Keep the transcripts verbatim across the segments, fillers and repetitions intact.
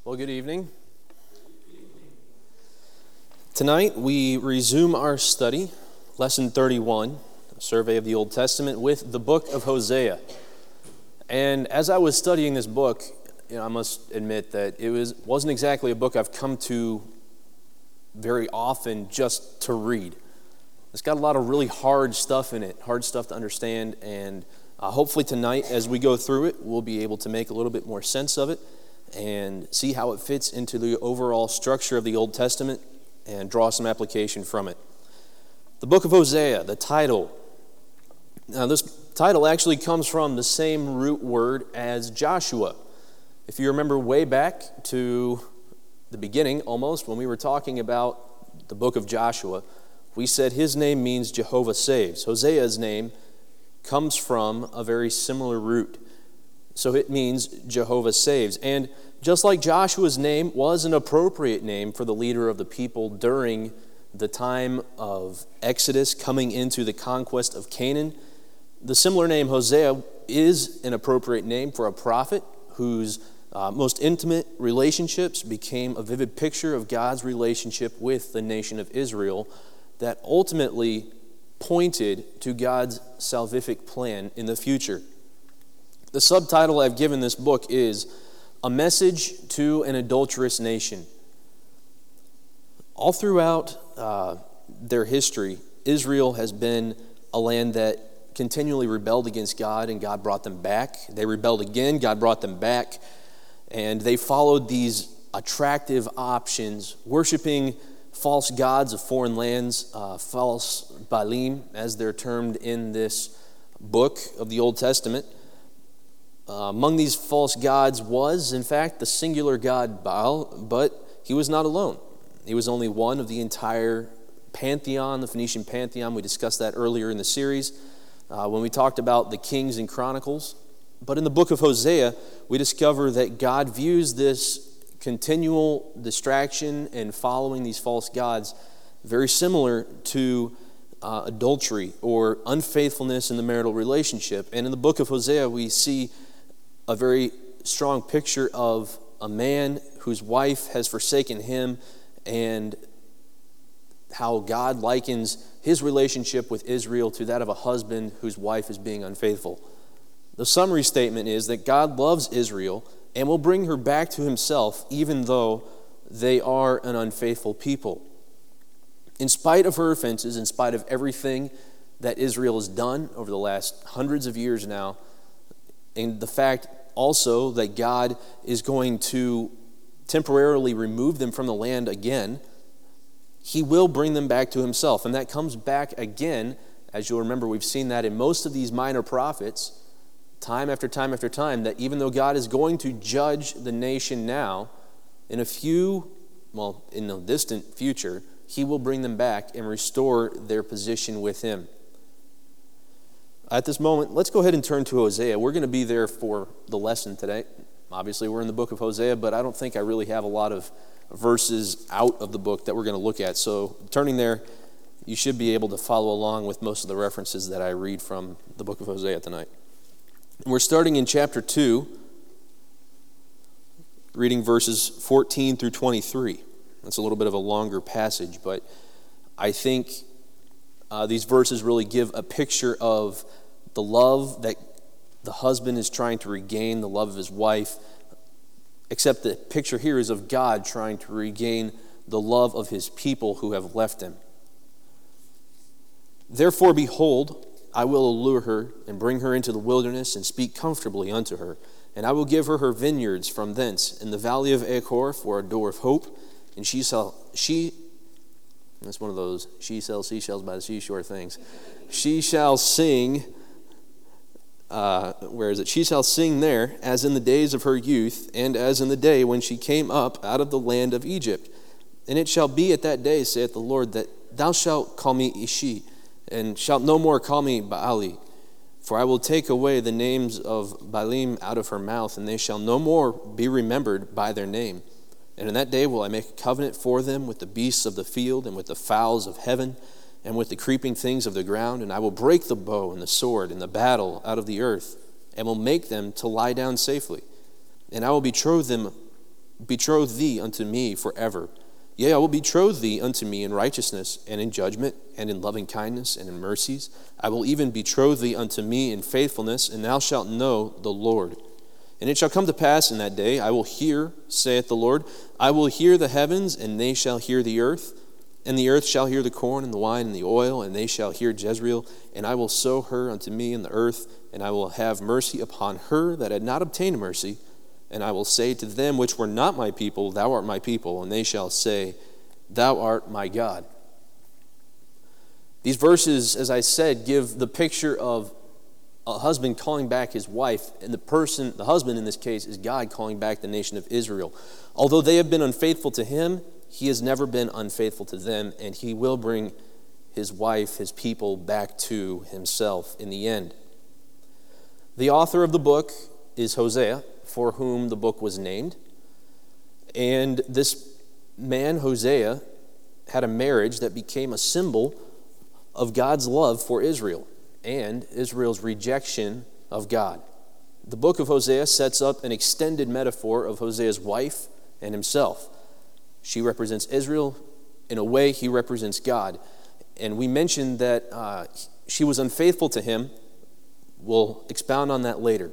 Well, good evening. Tonight we resume our study, Lesson thirty-one, a survey of the Old Testament, with the book of Hosea. And as I was studying this book, you know, I must admit that it was, wasn't exactly a book I've come to very often just to read. It's got a lot of really hard stuff in it, hard stuff to understand, and uh, hopefully tonight as we go through it, we'll be able to make a little bit more sense of it and see how it fits into the overall structure of the Old Testament and draw some application from it. The book of Hosea, the title. Now this title actually comes from the same root word as Joshua. If you remember way back to the beginning almost, when we were talking about the book of Joshua, we said his name means Jehovah saves. Hosea's name comes from a very similar root. So it means Jehovah saves. And just like Joshua's name was an appropriate name for the leader of the people during the time of Exodus coming into the conquest of Canaan, the similar name Hosea is an appropriate name for a prophet whose uh, most intimate relationships became a vivid picture of God's relationship with the nation of Israel that ultimately pointed to God's salvific plan in the future. The subtitle I've given this book is A Message to an Adulterous Nation. All throughout uh, their history, Israel has been a land that continually rebelled against God, and God brought them back. They rebelled again, God brought them back, and they followed these attractive options, worshiping false gods of foreign lands, uh, false Baalim, as they're termed in this book of the Old Testament. Uh, among these false gods was, in fact, the singular god Baal, but he was not alone. He was only one of the entire pantheon, the Phoenician pantheon. We discussed that earlier in the series uh, when we talked about the Kings and Chronicles. But in the book of Hosea, we discover that God views this continual distraction and following these false gods very similar to uh, adultery or unfaithfulness in the marital relationship. And in the book of Hosea, we see a very strong picture of a man whose wife has forsaken him and how God likens his relationship with Israel to that of a husband whose wife is being unfaithful. The summary statement is that God loves Israel and will bring her back to himself even though they are an unfaithful people. In spite of her offenses, in spite of everything that Israel has done over the last hundreds of years now, and the fact also that God is going to temporarily remove them from the land again, he will bring them back to himself. And that comes back again, as you'll remember, we've seen that in most of these minor prophets, time after time after time, that even though God is going to judge the nation now, in a few, well, in the distant future, he will bring them back and restore their position with him. At this moment, let's go ahead and turn to Hosea. We're going to be there for the lesson today. Obviously, we're in the book of Hosea, but I don't think I really have a lot of verses out of the book that we're going to look at. So turning there, you should be able to follow along with most of the references that I read from the book of Hosea tonight. We're starting in chapter two, reading verses fourteen through twenty-three. That's a little bit of a longer passage, but I think Uh, these verses really give a picture of the love that the husband is trying to regain, the love of his wife, except the picture here is of God trying to regain the love of his people who have left him. Therefore, behold, I will allure her and bring her into the wilderness and speak comfortably unto her. And I will give her her vineyards from thence in the valley of Achor for a door of hope, and she shall she That's one of those she sells seashells by the seashore things. She shall sing, uh, where is it? She shall sing there as in the days of her youth, and as in the day when she came up out of the land of Egypt. And it shall be at that day, saith the Lord, that thou shalt call me Ishi, and shalt no more call me Baali. For I will take away the names of Baalim out of her mouth, and they shall no more be remembered by their name. And in that day will I make a covenant for them with the beasts of the field and with the fowls of heaven and with the creeping things of the ground. And I will break the bow and the sword and the battle out of the earth and will make them to lie down safely. And I will betroth them betroth thee unto me forever. Yea, I will betroth thee unto me in righteousness and in judgment and in loving kindness and in mercies. I will even betroth thee unto me in faithfulness, and thou shalt know the Lord. And it shall come to pass in that day, I will hear, saith the Lord, I will hear the heavens, and they shall hear the earth, and the earth shall hear the corn and the wine and the oil, and they shall hear Jezreel, and I will sow her unto me in the earth, and I will have mercy upon her that had not obtained mercy, and I will say to them which were not my people, thou art my people, and they shall say, thou art my God. These verses, as I said, give the picture of a husband calling back his wife, and the person, the husband in this case, is God calling back the nation of Israel. Although they have been unfaithful to him, he has never been unfaithful to them, and he will bring his wife, his people, back to himself in the end. The author of the book is Hosea, for whom the book was named. And this man, Hosea, had a marriage that became a symbol of God's love for Israel and Israel's rejection of God. The book of Hosea sets up an extended metaphor of Hosea's wife and himself. She represents Israel. In a way, he represents God. And we mentioned that uh, she was unfaithful to him. We'll expound on that later.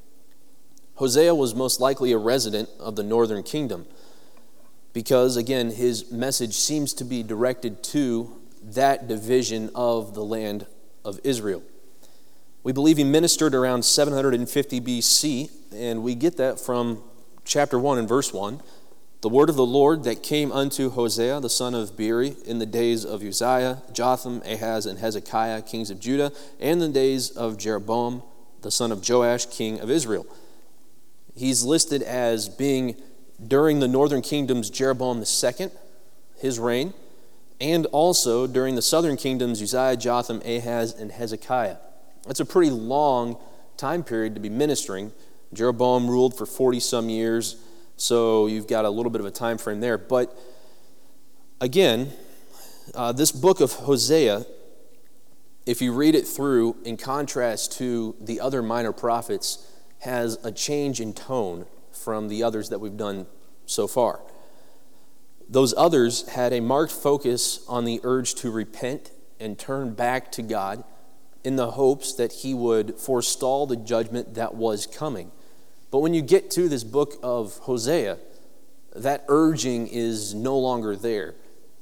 Hosea was most likely a resident of the northern kingdom because, again, his message seems to be directed to that division of the land of Israel. We believe he ministered around seven hundred fifty B C, and we get that from chapter one and verse one. The word of the Lord that came unto Hosea, the son of Beeri, in the days of Uzziah, Jotham, Ahaz, and Hezekiah, kings of Judah, and the days of Jeroboam, the son of Joash, king of Israel. He's listed as being during the northern kingdom's Jeroboam the second, his reign, and also during the southern kingdom's Uzziah, Jotham, Ahaz, and Hezekiah. That's a pretty long time period to be ministering. Jeroboam ruled for forty-some years, so you've got a little bit of a time frame there. But again, uh, this book of Hosea, if you read it through in contrast to the other minor prophets, has a change in tone from the others that we've done so far. Those others had a marked focus on the urge to repent and turn back to God in the hopes that he would forestall the judgment that was coming. But when you get to this book of Hosea, that urging is no longer there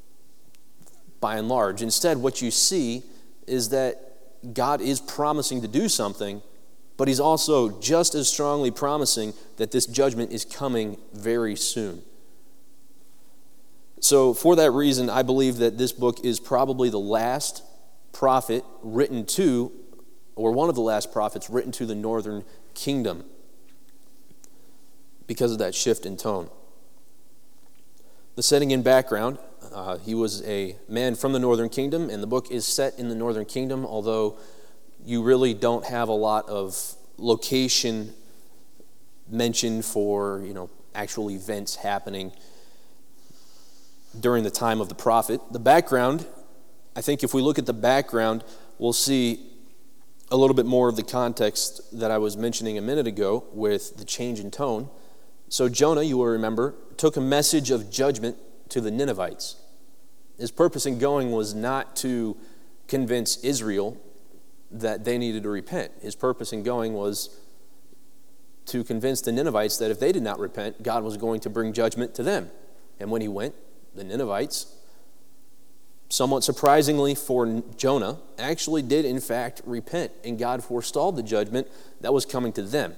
by and large. Instead, what you see is that God is promising to do something, but he's also just as strongly promising that this judgment is coming very soon. So for that reason, I believe that this book is probably the last prophet written to, or one of the last prophets written to the northern kingdom because of that shift in tone. The setting in background, uh, he was a man from the northern kingdom, and the book is set in the northern kingdom, although you really don't have a lot of location mentioned for, you know, actual events happening during the time of the prophet. The background, I think if we look at the background, we'll see a little bit more of the context that I was mentioning a minute ago with the change in tone. So Jonah, you will remember, took a message of judgment to the Ninevites. His purpose in going was not to convince Israel that they needed to repent. His purpose in going was to convince the Ninevites that if they did not repent, God was going to bring judgment to them. And when he went, the Ninevites, somewhat surprisingly for Jonah, actually did in fact repent, and God forestalled the judgment that was coming to them.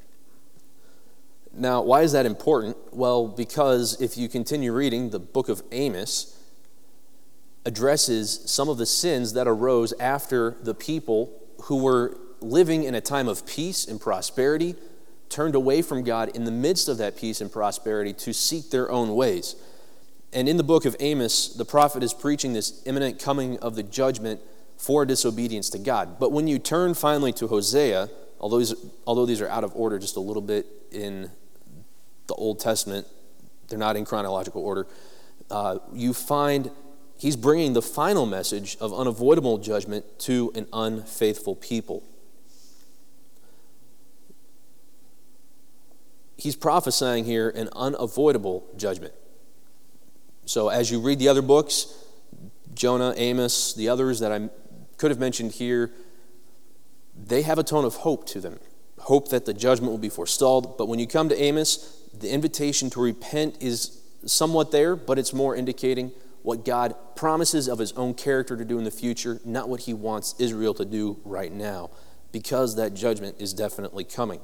Now, why is that important? Well, because if you continue reading, the book of Amos addresses some of the sins that arose after the people who were living in a time of peace and prosperity turned away from God in the midst of that peace and prosperity to seek their own ways. And in the book of Amos, the prophet is preaching this imminent coming of the judgment for disobedience to God. But when you turn finally to Hosea, although these, although these are out of order just a little bit in the Old Testament, they're not in chronological order, uh, you find he's bringing the final message of unavoidable judgment to an unfaithful people. he's prophesying here an unavoidable judgment. So as you read the other books, Jonah, Amos, the others that I could have mentioned here, they have a tone of hope to them. Hope that the judgment will be forestalled. But when you come to Amos, the invitation to repent is somewhat there, but it's more indicating what God promises of his own character to do in the future, not what he wants Israel to do right now, because that judgment is definitely coming.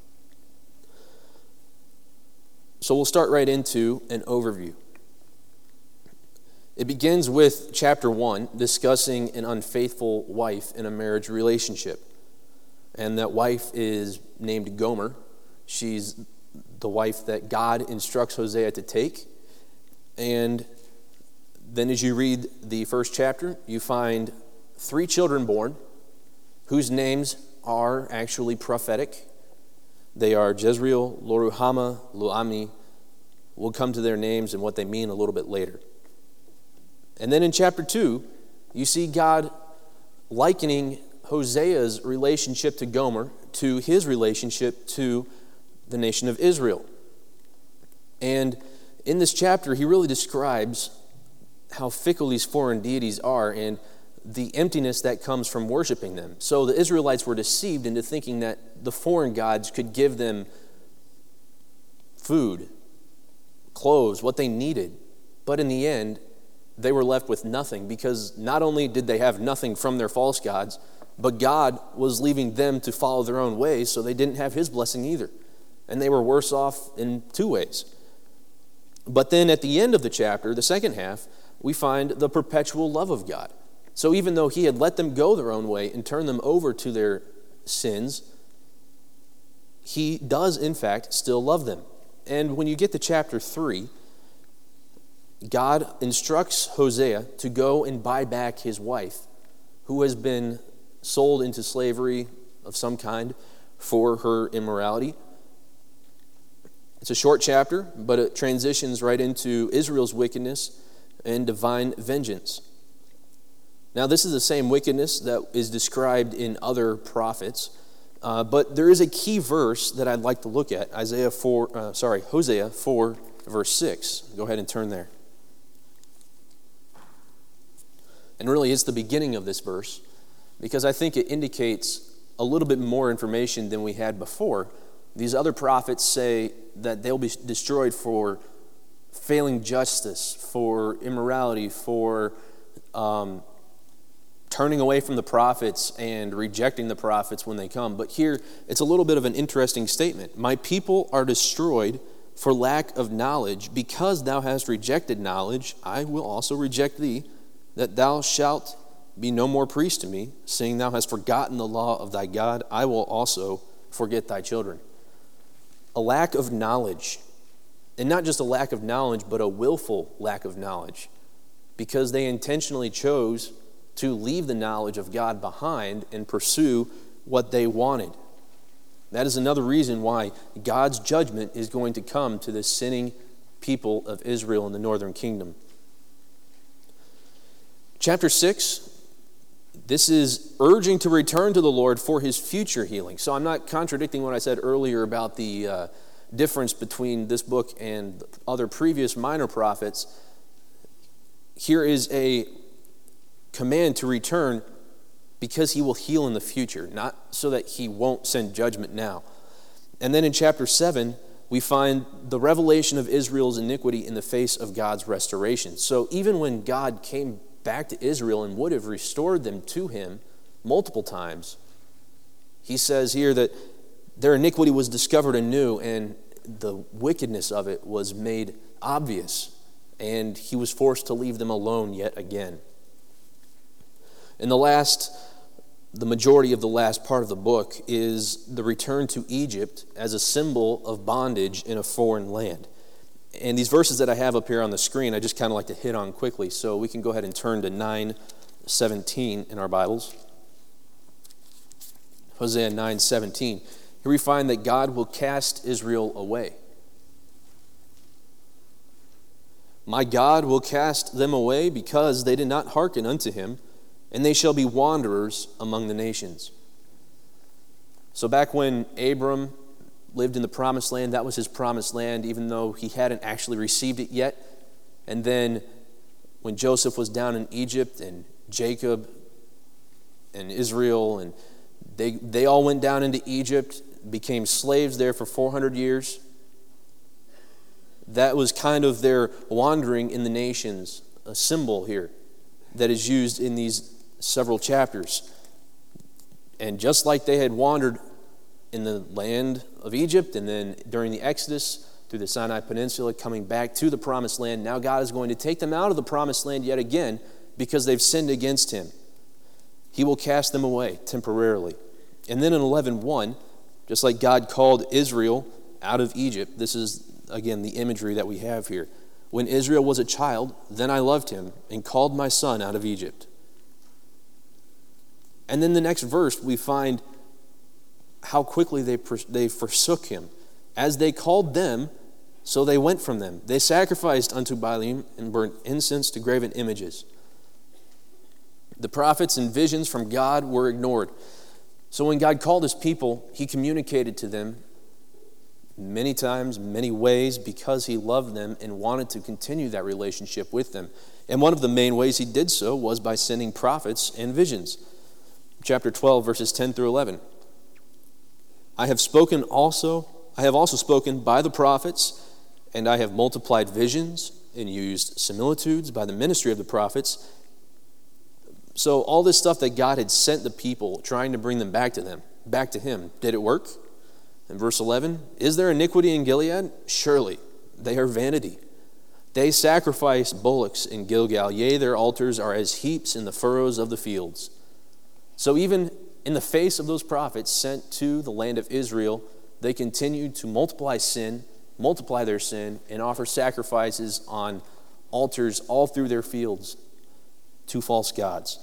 So we'll start right into an overview. It begins with chapter one, discussing an unfaithful wife in a marriage relationship. And that wife is named Gomer. She's the wife that God instructs Hosea to take. And then as you read the first chapter, you find three children born whose names are actually prophetic. They are Jezreel, Loruhama, Luami. We'll come to their names and what they mean a little bit later. And then in chapter two, you see God likening Hosea's relationship to Gomer to his relationship to the nation of Israel. And in this chapter, he really describes how fickle these foreign deities are and the emptiness that comes from worshiping them. So the Israelites were deceived into thinking that the foreign gods could give them food, clothes, what they needed. But in the end, they were left with nothing, because not only did they have nothing from their false gods, but God was leaving them to follow their own ways, so they didn't have his blessing either. And they were worse off in two ways. But then at the end of the chapter, the second half, we find the perpetual love of God. So even though he had let them go their own way and turn them over to their sins, he does, in fact, still love them. And when you get to chapter three, God instructs Hosea to go and buy back his wife, who has been sold into slavery of some kind for her immorality. It's a short chapter, but it transitions right into Israel's wickedness and divine vengeance. Now, this is the same wickedness that is described in other prophets, uh, but there is a key verse that I'd like to look at, Isaiah four, uh, sorry, Hosea four, verse six. Go ahead and turn there. And really, it's the beginning of this verse, because I think it indicates a little bit more information than we had before. These other prophets say that they'll be destroyed for failing justice, for immorality, for um, turning away from the prophets and rejecting the prophets when they come. But here, it's a little bit of an interesting statement. My people are destroyed for lack of knowledge. Because thou hast rejected knowledge, I will also reject thee, that thou shalt be no more priest to me, seeing thou hast forgotten the law of thy God, I will also forget thy children. A lack of knowledge, and not just a lack of knowledge, but a willful lack of knowledge, because they intentionally chose to leave the knowledge of God behind and pursue what they wanted. That is another reason why God's judgment is going to come to the sinning people of Israel in the northern kingdom. Chapter six, this is urging to return to the Lord for his future healing. So I'm not contradicting what I said earlier about the uh, difference between this book and other previous minor prophets. Here is a command to return because he will heal in the future, not so that he won't send judgment now. And then in chapter seven, we find the revelation of Israel's iniquity in the face of God's restoration. So even when God came back to Israel and would have restored them to him multiple times, he says here that their iniquity was discovered anew and the wickedness of it was made obvious, and he was forced to leave them alone yet again. And the last, the majority of the last part of the book is the return to Egypt as a symbol of bondage in a foreign land. And these verses that I have up here on the screen, I just kind of like to hit on quickly, so we can go ahead and turn to nine seventeen in our Bibles. Hosea nine seventeen. Here we find that God will cast Israel away. My God will cast them away because they did not hearken unto him, and they shall be wanderers among the nations. So back when Abram lived in the promised land. That was his promised land, even though he hadn't actually received it yet. And then when Joseph was down in Egypt, and Jacob and Israel, and they, they all went down into Egypt, became slaves there for four hundred years. That was kind of their wandering in the nations, a symbol here that is used in these several chapters. And just like they had wandered in the land of Egypt, and then during the Exodus through the Sinai Peninsula, coming back to the promised land, now God is going to take them out of the promised land yet again because they've sinned against him. He will cast them away temporarily. And then in eleven one, just like God called Israel out of Egypt, this is, again, the imagery that we have here. When Israel was a child, then I loved him and called my son out of Egypt. And then the next verse, we find how quickly they, they forsook him. As they called them, so they went from them. They sacrificed unto Baalim and burnt incense to graven images. The prophets and visions from God were ignored. So when God called his people, he communicated to them many times, many ways, because he loved them and wanted to continue that relationship with them. And one of the main ways he did so was by sending prophets and visions. Chapter twelve, verses ten through eleven. I have spoken also, I have also spoken by the prophets, and I have multiplied visions and used similitudes by the ministry of the prophets. So all this stuff that God had sent the people, trying to bring them back to them, back to him, did it work? In verse eleven, is there iniquity in Gilead? Surely, they are vanity. They sacrifice bullocks in Gilgal, yea, their altars are as heaps in the furrows of the fields. So even in the face of those prophets sent to the land of Israel, they continued to multiply sin, multiply their sin, and offer sacrifices on altars all through their fields to false gods.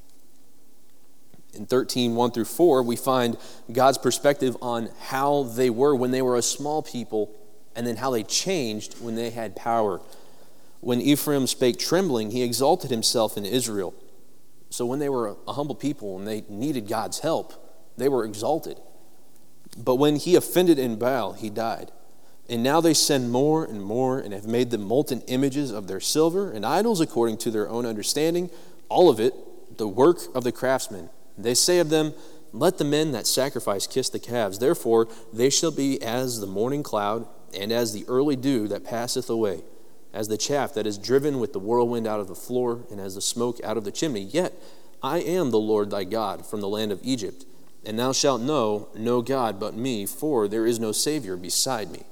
In thirteen, one through four, we find God's perspective on how they were when they were a small people, and then how they changed when they had power. When Ephraim spake trembling, he exalted himself in Israel. So when they were a humble people and they needed God's help, they were exalted. But when he offended in Baal, he died. And now they send more and more, and have made them molten images of their silver and idols according to their own understanding, all of it the work of the craftsmen. They say of them, let the men that sacrifice kiss the calves. Therefore they shall be as the morning cloud, and as the early dew that passeth away, as the chaff that is driven with the whirlwind out of the floor, and as the smoke out of the chimney. Yet I am the Lord thy God from the land of Egypt, and thou shalt know no God but me, for there is no Savior beside me.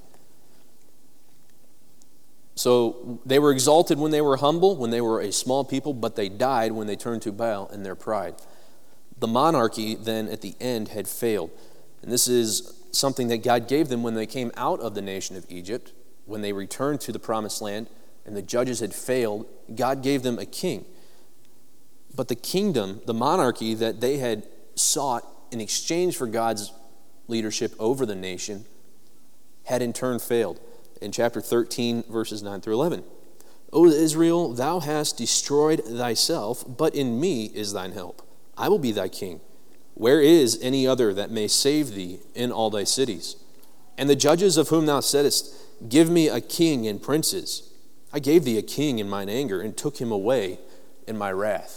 So they were exalted when they were humble, when they were a small people, but they died when they turned to Baal in their pride. The monarchy then at the end had failed. And this is something that God gave them when they came out of the nation of Egypt. When they returned to the promised land and the judges had failed, God gave them a king. But the kingdom, the monarchy that they had sought in exchange for God's leadership over the nation, had in turn failed. In chapter thirteen, verses nine through eleven. O Israel, thou hast destroyed thyself, but in me is thine help. I will be thy king. Where is any other that may save thee in all thy cities? And the judges of whom thou saidst, give me a king and princes. I gave thee a king in mine anger, and took him away in my wrath.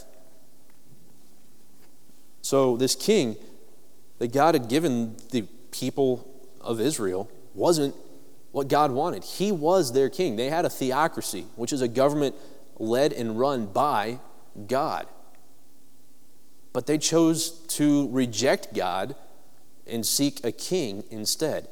So this king that God had given the people of Israel wasn't what God wanted. He was their king. They had a theocracy, which is a government led and run by God. But they chose to reject God and seek a king instead.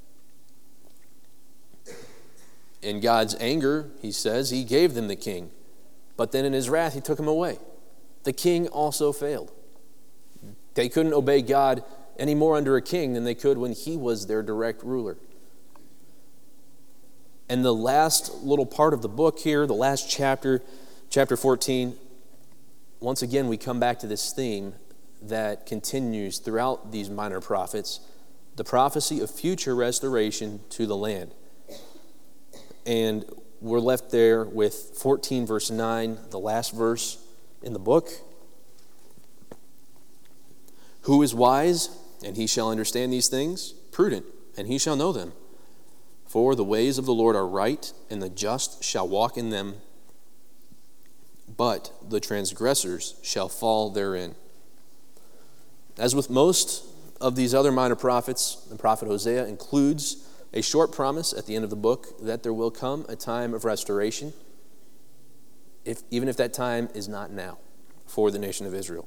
In God's anger, he says, he gave them the king. But then in his wrath, he took him away. The king also failed. They couldn't obey God any more under a king than they could when he was their direct ruler. And the last little part of the book here, the last chapter, chapter fourteen, once again we come back to this theme that continues throughout these minor prophets, the prophecy of future restoration to the land. And we're left there with fourteen verse nine, the last verse in the book. Who is wise, and he shall understand these things? Prudent, and he shall know them. For the ways of the Lord are right, and the just shall walk in them, but the transgressors shall fall therein. As with most of these other minor prophets, the prophet Hosea includes a short promise at the end of the book that there will come a time of restoration, if, even if that time is not now, for the nation of Israel.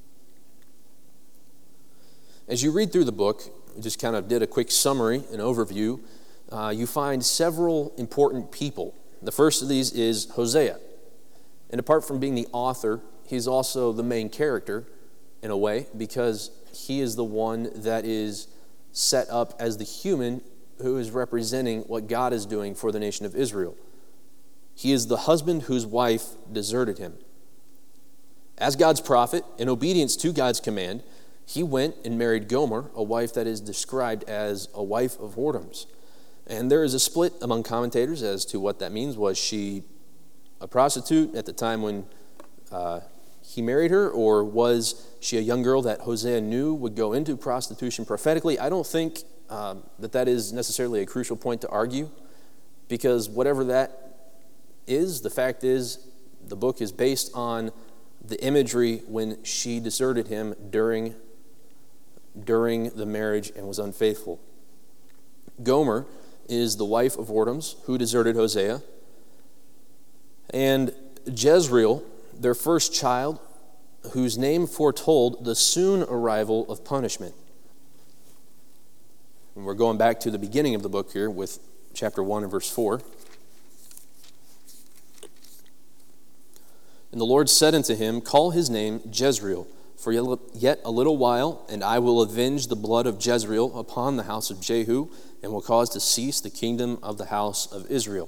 As you read through the book, we just kind of did a quick summary, an overview, uh, you find several important people. The first of these is Hosea. And apart from being the author, he's also the main character in a way, because he is the one that is set up as the human who is representing what God is doing for the nation of Israel. He is the husband whose wife deserted him. As God's prophet, in obedience to God's command, he went and married Gomer, a wife that is described as a wife of whoredoms. And there is a split among commentators as to what that means. Was she a prostitute at the time when uh, he married her, or was she a young girl that Hosea knew would go into prostitution prophetically? I don't think um, that that is necessarily a crucial point to argue, because whatever that is, the fact is the book is based on the imagery when she deserted him during, during the marriage and was unfaithful. Gomer is the wife of whoredoms who deserted Hosea. And Jezreel, their first child, whose name foretold the soon arrival of punishment. And we're going back to the beginning of the book here with chapter one and verse four. And the Lord said unto him, Call his name Jezreel, for yet a little while, and I will avenge the blood of Jezreel upon the house of Jehu, and will cause to cease the kingdom of the house of Israel.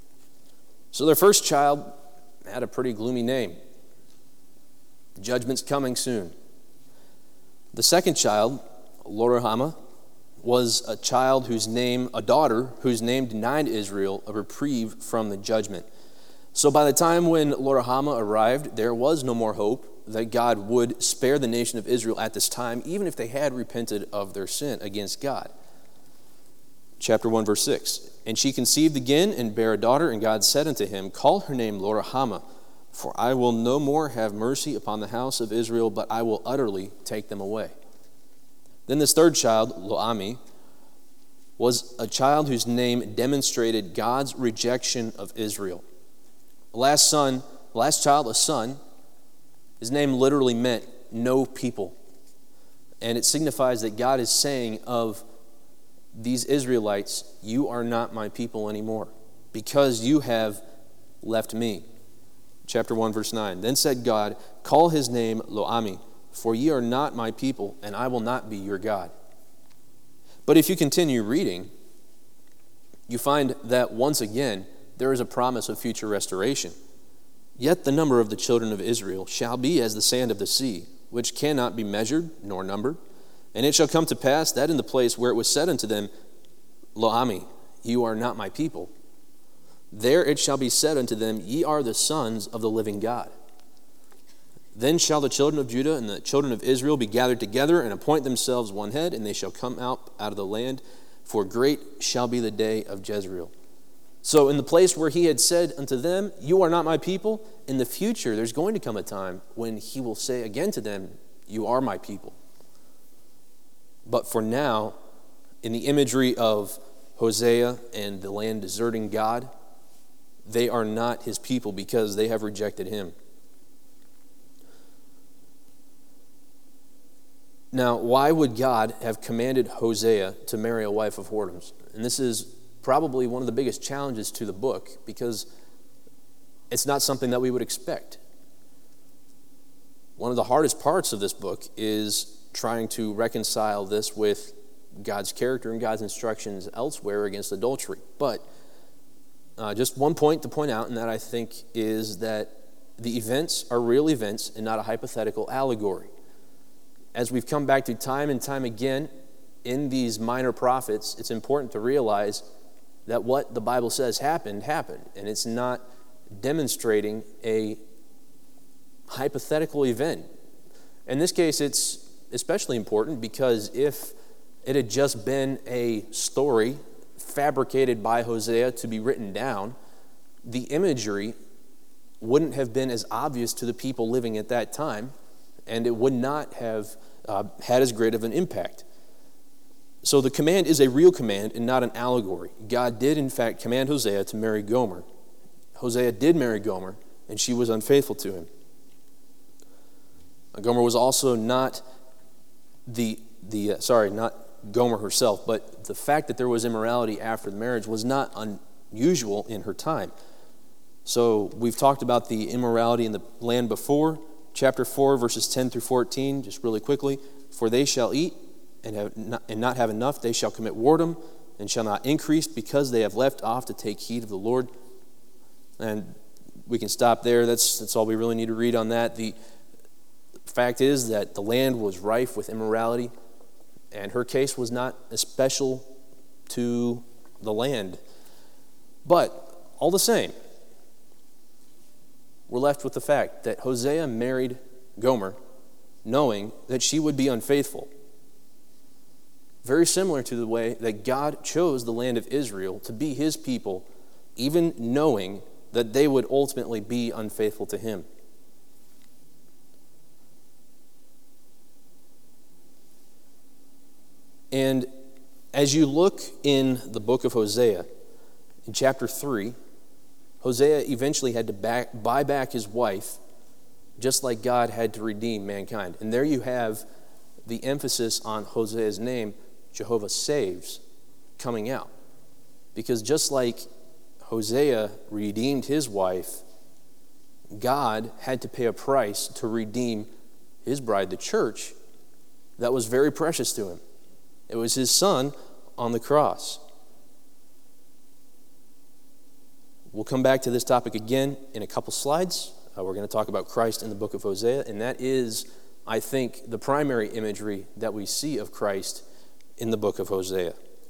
So their first child had a pretty gloomy name. Judgment's coming soon. The second child, Loruhamah, was a child whose name, a daughter whose name denied Israel a reprieve from the judgment. So by the time when Loruhamah arrived, there was no more hope that God would spare the nation of Israel at this time, even if they had repented of their sin against God. Chapter one, verse six. And she conceived again and bare a daughter, and God said unto him, Call her name Loruhamah, for I will no more have mercy upon the house of Israel, but I will utterly take them away. Then this third child, Lo-ammi, was a child whose name demonstrated God's rejection of Israel. The last son, the last child, a son, his name literally meant no people. And it signifies that God is saying of these Israelites, you are not my people anymore, because you have left me. Chapter one, verse nine. Then said God, Call his name Lo-ammi, for ye are not my people, and I will not be your God. But if you continue reading, you find that once again, there is a promise of future restoration. Yet the number of the children of Israel shall be as the sand of the sea, which cannot be measured nor numbered. And it shall come to pass that in the place where it was said unto them, Lo-ammi, you are not my people, there it shall be said unto them, Ye are the sons of the living God. Then shall the children of Judah and the children of Israel be gathered together and appoint themselves one head, and they shall come out out of the land, for great shall be the day of Jezreel. So in the place where he had said unto them, You are not my people, in the future there's going to come a time when he will say again to them, You are my people. But for now, in the imagery of Hosea and the land deserting God, they are not his people because they have rejected him. Now, why would God have commanded Hosea to marry a wife of whoredoms? And this is probably one of the biggest challenges to the book, because it's not something that we would expect. One of the hardest parts of this book is trying to reconcile this with God's character and God's instructions elsewhere against adultery. But uh, just one point to point out, and that I think is that the events are real events and not a hypothetical allegory. As we've come back to time and time again in these minor prophets, it's important to realize that what the Bible says happened, happened. And it's not demonstrating a hypothetical event. In this case, it's especially important because if it had just been a story fabricated by Hosea to be written down, the imagery wouldn't have been as obvious to the people living at that time, and it would not have uh, had as great of an impact. So the command is a real command and not an allegory. God did, in fact, command Hosea to marry Gomer. Hosea did marry Gomer, and she was unfaithful to him. Gomer was also not the, the uh, sorry, not Gomer herself, but the fact that there was immorality after the marriage was not unusual in her time. So we've talked about the immorality in the land before. Chapter four, verses ten through fourteen, just really quickly. For they shall eat and, have not, and not have enough. They shall commit whoredom and shall not increase, because they have left off to take heed of the Lord. And we can stop there. That's, that's all we really need to read on that. The fact is that the land was rife with immorality, and her case was not special to the land. But all the same, we're left with the fact that Hosea married Gomer knowing that she would be unfaithful. Very similar to the way that God chose the land of Israel to be his people, even knowing that they would ultimately be unfaithful to him. And as you look in the book of Hosea, in chapter three, Hosea eventually had to back, buy back his wife, just like God had to redeem mankind. And there you have the emphasis on Hosea's name, Jehovah Saves, coming out. Because just like Hosea redeemed his wife, God had to pay a price to redeem his bride, the church, that was very precious to him. It was his son on the cross. We'll come back to this topic again in a couple slides. Uh, we're going to talk about Christ in the book of Hosea, and that is, I think, the primary imagery that we see of Christ in the book of Hosea.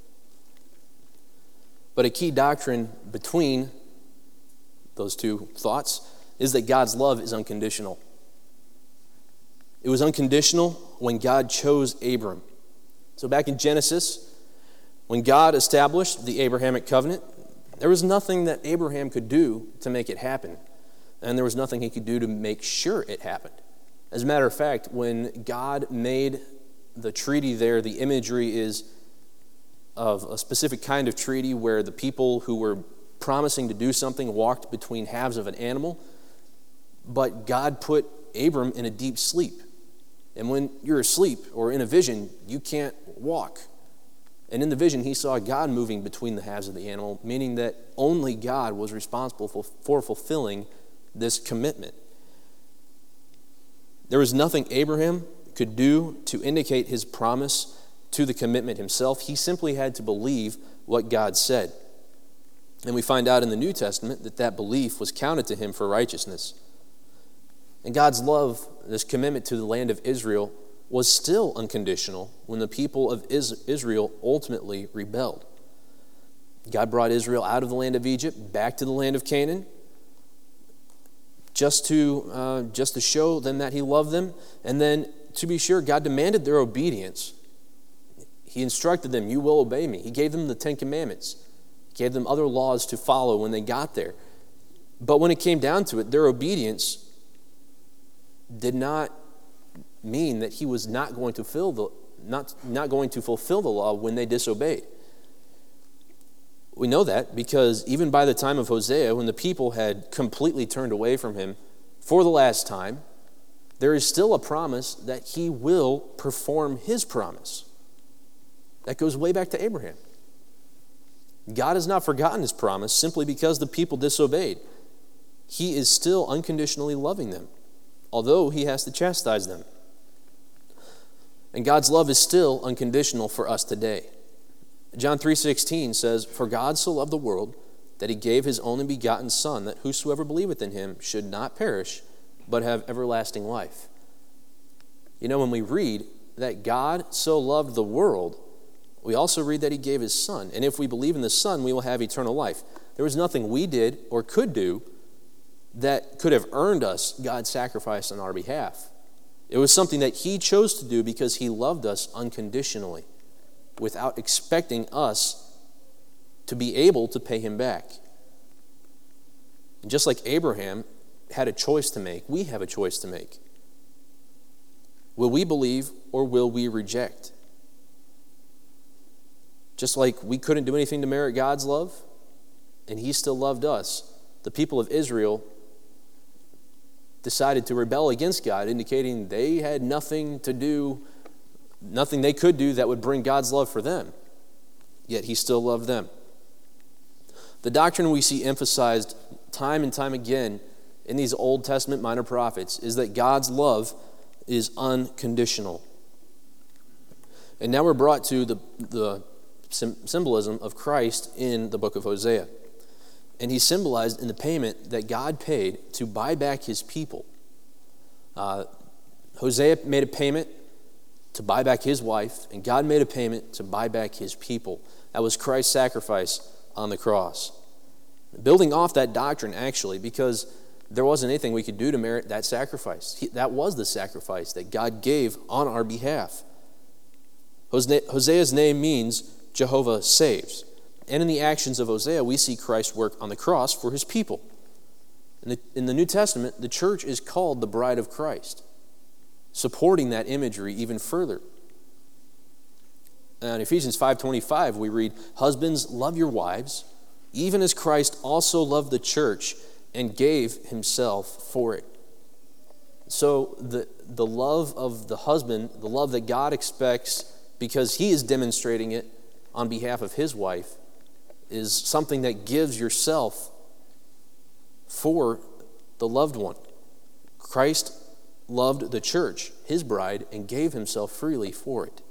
But a key doctrine between those two thoughts is that God's love is unconditional. It was unconditional when God chose Abram. So back in Genesis, when God established the Abrahamic covenant, there was nothing that Abraham could do to make it happen. And there was nothing he could do to make sure it happened. As a matter of fact, when God made the treaty there, the imagery is of a specific kind of treaty where the people who were promising to do something walked between halves of an animal, but God put Abram in a deep sleep. And when you're asleep or in a vision, you can't walk. And in the vision, he saw God moving between the halves of the animal, meaning that only God was responsible for, for fulfilling this commitment. There was nothing Abraham could do to indicate his promise to the commitment himself. He simply had to believe what God said. And we find out in the New Testament that that belief was counted to him for righteousness. And God's love, this commitment to the land of Israel, was still unconditional when the people of Israel ultimately rebelled. God brought Israel out of the land of Egypt back to the land of Canaan just to, uh, just to show them that he loved them. And then, to be sure, God demanded their obedience. He instructed them, you will obey me. He gave them the Ten Commandments. He gave them other laws to follow when they got there. But when it came down to it, their obedience did not mean that he was not going to fulfill the not, not going to fulfill the law when they disobeyed. We know that because even by the time of Hosea, when the people had completely turned away from him for the last time, there is still a promise that he will perform his promise. That goes way back to Abraham. God has not forgotten his promise simply because the people disobeyed. He is still unconditionally loving them, although he has to chastise them. And God's love is still unconditional for us today. John three sixteen says, for God so loved the world that he gave his only begotten Son, that whosoever believeth in him should not perish, but have everlasting life. You know, when we read that God so loved the world, we also read that he gave his Son. And if we believe in the Son, we will have eternal life. There was nothing we did or could do that could have earned us God's sacrifice on our behalf. It was something that he chose to do because he loved us unconditionally. without expecting us to be able to pay him back. And just like Abraham had a choice to make, we have a choice to make. Will we believe or will we reject? Just like we couldn't do anything to merit God's love, and he still loved us, the people of Israel decided to rebel against God, indicating they had nothing to do, nothing they could do that would bring God's love for them. Yet he still loved them. The doctrine we see emphasized time and time again in these Old Testament minor prophets is that God's love is unconditional. And now we're brought to the, the symbolism of Christ in the book of Hosea. And he's symbolized in the payment that God paid to buy back his people. Uh, Hosea made a payment to buy back his wife, and God made a payment to buy back his people. That was Christ's sacrifice on the cross. Building off that doctrine, actually, because there wasn't anything we could do to merit that sacrifice. He, that was the sacrifice that God gave on our behalf. Hosea's name means Jehovah saves. And in the actions of Hosea, we see Christ's work on the cross for his people. In the, in the New Testament, the church is called the bride of Christ, supporting that imagery even further. And in Ephesians five twenty-five, we read, "Husbands, love your wives, even as Christ also loved the church and gave himself for it." So the, the love of the husband, the love that God expects because he is demonstrating it on behalf of his wife, is something that gives yourself for the loved one. Christ loved the church, his bride, and gave himself freely for it.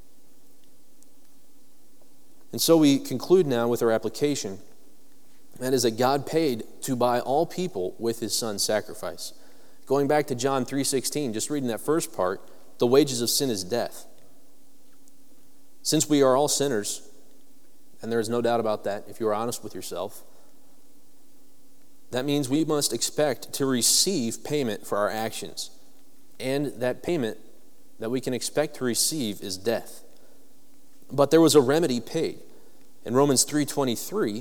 And so we conclude now with our application. That is that God paid to buy all people with his son's sacrifice. Going back to John three sixteen, just reading that first part, the wages of sin is death. Since we are all sinners, and there is no doubt about that if you are honest with yourself, that means we must expect to receive payment for our actions. And that payment that we can expect to receive is death. But there was a remedy paid. In Romans three twenty-three,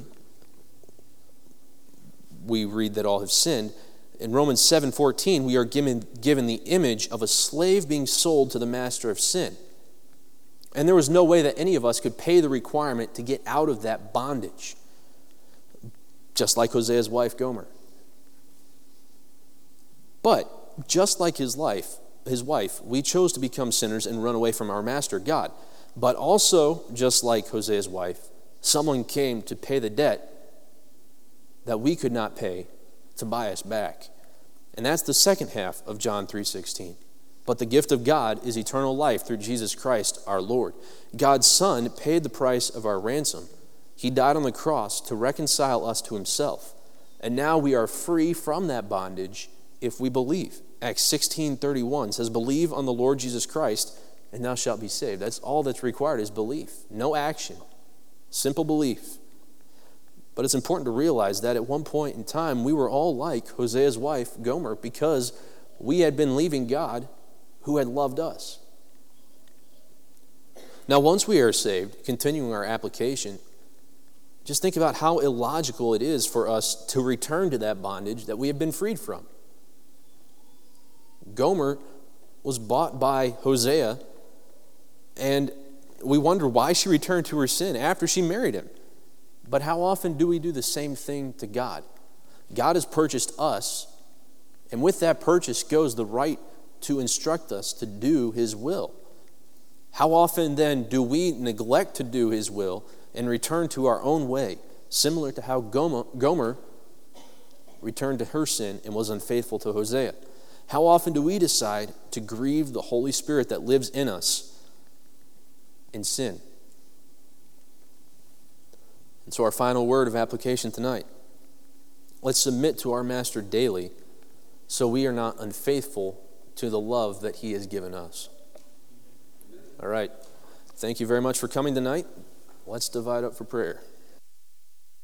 we read that all have sinned. In Romans seven fourteen, we are given, given the image of a slave being sold to the master of sin. And there was no way that any of us could pay the requirement to get out of that bondage, just like Hosea's wife Gomer. But just like his life, his wife, we chose to become sinners and run away from our master, God. But also, just like Hosea's wife, someone came to pay the debt that we could not pay to buy us back. And that's the second half of John three sixteen. But the gift of God is eternal life through Jesus Christ our Lord. God's Son paid the price of our ransom. He died on the cross to reconcile us to himself. And now we are free from that bondage if we believe. Acts sixteen thirty-one says, "Believe on the Lord Jesus Christ, and thou shalt be saved." That's all that's required is belief. No action. Simple belief. But it's important to realize that at one point in time, we were all like Hosea's wife, Gomer, because we had been leaving God who had loved us. Now, once we are saved, continuing our application, just think about how illogical it is for us to return to that bondage that we have been freed from. Gomer was bought by Hosea, and we wonder why she returned to her sin after she married him. But how often do we do the same thing to God? God has purchased us, and with that purchase goes the right to instruct us to do his will. How often then do we neglect to do his will and return to our own way, similar to how Gomer, Gomer returned to her sin and was unfaithful to Hosea? How often do we decide to grieve the Holy Spirit that lives in us in sin? And so our final word of application tonight. Let's submit to our Master daily so we are not unfaithful to the love that he has given us. All right. Thank you very much for coming tonight. Let's divide up for prayer.